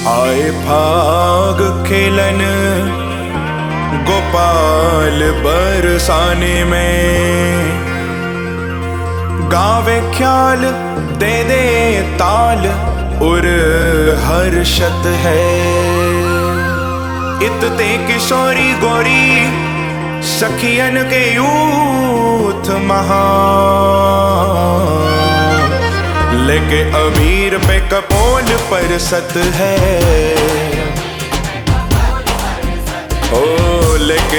आए फाग खेलन गोपाल बरसाने में, गावे ख्याल दे दे ताल उर हर्षत है। इतते किशोरी गोरी सखियन के यूथ महा, लेके अबीर पे कपोल पर सत है। ओ लेके